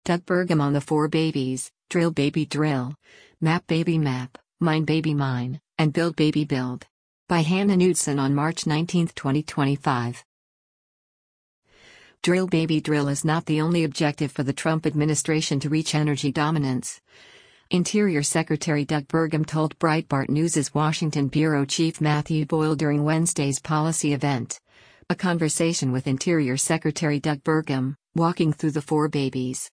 Doug Burgum on the four babies, Drill Baby Drill, Map Baby Map, Mine Baby Mine, and Build Baby Build. By Hannah Knudsen on March 19, 2025. Drill Baby Drill is not the only objective for the Trump administration to reach energy dominance. Interior Secretary Doug Burgum told Breitbart News' Washington bureau chief Matthew Boyle during Wednesday's policy event. A conversation with Interior Secretary Doug Burgum, walking through the four babies.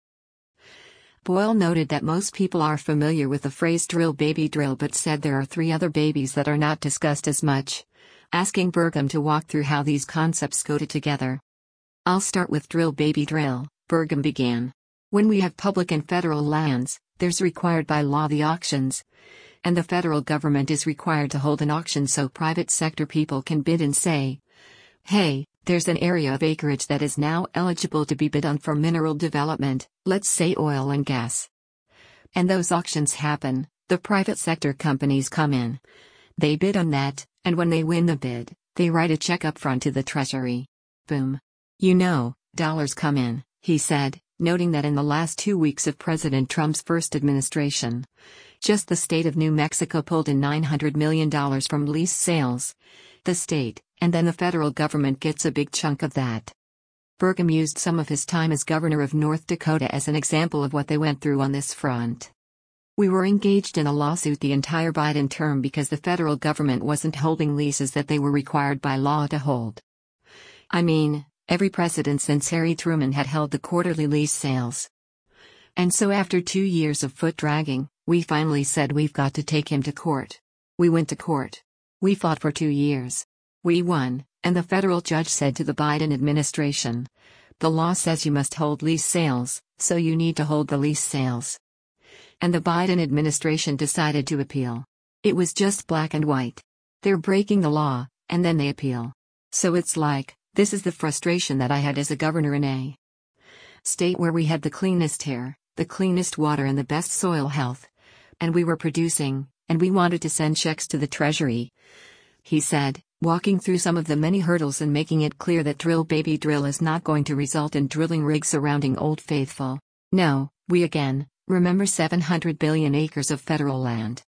Boyle noted that most people are familiar with the phrase drill baby drill but said there are three other babies that are not discussed as much, asking Burgum to walk through how these concepts go together. "I'll start with drill baby drill," Burgum began. "When we have public and federal lands, there's required by law the auctions. And the federal government is required to hold an auction so private sector people can bid and say, hey, there's an area of acreage that is now eligible to be bid on for mineral development, let's say oil and gas. And those auctions happen, the private sector companies come in. They bid on that, and when they win the bid, they write a check up front to the Treasury. Boom. Dollars come in," he said, noting that in the last 2 weeks of President Trump's first administration, just the state of New Mexico pulled in $900 million from lease sales. The state, and then the federal government gets a big chunk of that. Burgum used some of his time as governor of North Dakota as an example of what they went through on this front. "We were engaged in a lawsuit the entire Biden term because the federal government wasn't holding leases that they were required by law to hold. I mean, every president since Harry Truman had held the quarterly lease sales. And so after 2 years of foot dragging, we finally said we've got to take him to court. We went to court. We fought for 2 years. We won, and the federal judge said to the Biden administration, the law says you must hold lease sales, so you need to hold the lease sales. And the Biden administration decided to appeal. It was just black and white. They're breaking the law, and then they appeal. So it's like, this is the frustration that I had as a governor in a state where we had the cleanest air, the cleanest water and the best soil health. And we were producing, and we wanted to send checks to the Treasury," he said, walking through some of the many hurdles and making it clear that drill baby drill is not going to result in drilling rigs surrounding Old Faithful. "No, we again, remember 700 billion acres of federal land.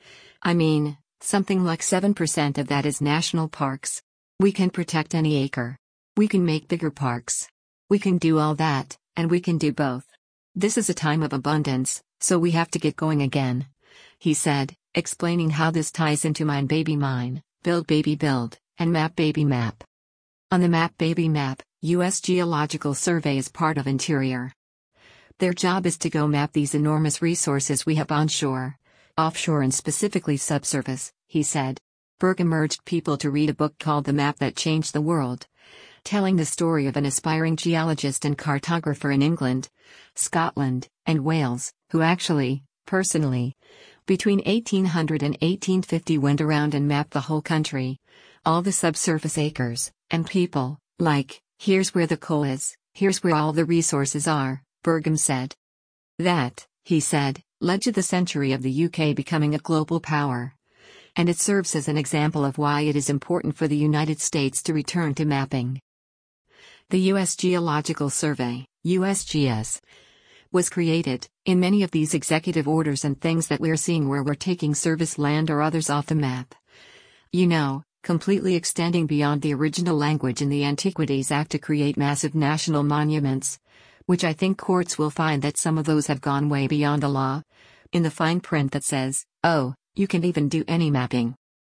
I mean, something like 7% of that is national parks. We can protect any acre. We can make bigger parks. We can do all that, and we can do both. This is a time of abundance, so we have to get going again," he said, explaining how this ties into Mine Baby Mine, Build Baby Build, and Map Baby Map. On the Map Baby Map, U.S. Geological Survey is part of Interior. Their job is to go map these enormous resources we have onshore, offshore and specifically subsurface, he said. Burgum urged people to read a book called The Map That Changed the World, telling the story of an aspiring geologist and cartographer in England, Scotland, and Wales, who actually, personally, between 1800 and 1850 went around and mapped the whole country, all the subsurface acres, and people, like, here's where the coal is, here's where all the resources are, Burgum said. That, he said, led to the century of the UK becoming a global power. And it serves as an example of why it is important for the United States to return to mapping. The U.S. Geological Survey, USGS, was created, in many of these executive orders and things that we're seeing where we're taking service land or others off the map. Completely extending beyond the original language in the Antiquities Act to create massive national monuments, which I think courts will find that some of those have gone way beyond the law, in the fine print that says, oh, you can even do any mapping.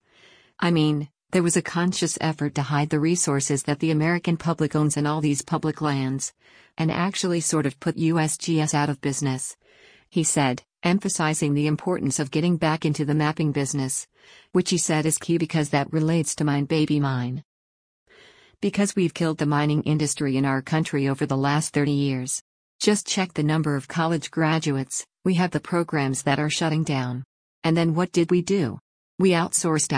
I mean, there was a conscious effort to hide the resources that the American public owns in all these public lands, and actually sort of put USGS out of business, he said, emphasizing the importance of getting back into the mapping business, which he said is key because that relates to Mine Baby Mine. Because we've killed the mining industry in our country over the last 30 years. Just check the number of college graduates, we have the programs that are shutting down. And then what did we do? We outsourced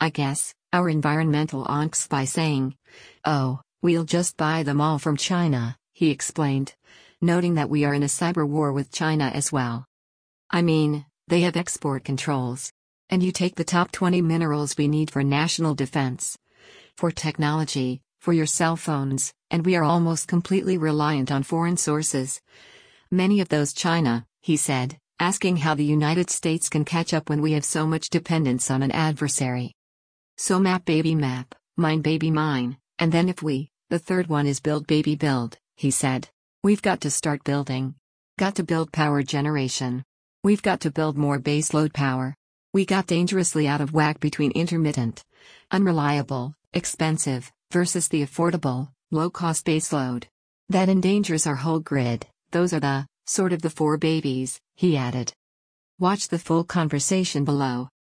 our environmental angst by saying, oh, we'll just buy them all from China, he explained, noting that we are in a cyber war with China as well. I mean, they have export controls. And you take the top 20 minerals we need for national defense, for technology, for your cell phones, and we are almost completely reliant on foreign sources. Many of those China, he said, asking how the United States can catch up when we have so much dependence on an adversary. So map baby map, mine baby mine, and then if we, the third one is build baby build, he said. We've got to start building. Got to build power generation. We've got to build more baseload power. We got dangerously out of whack between intermittent, unreliable, expensive, versus the affordable, low-cost baseload. That endangers our whole grid. Those are the, sort of the four babies, he added. Watch the full conversation below.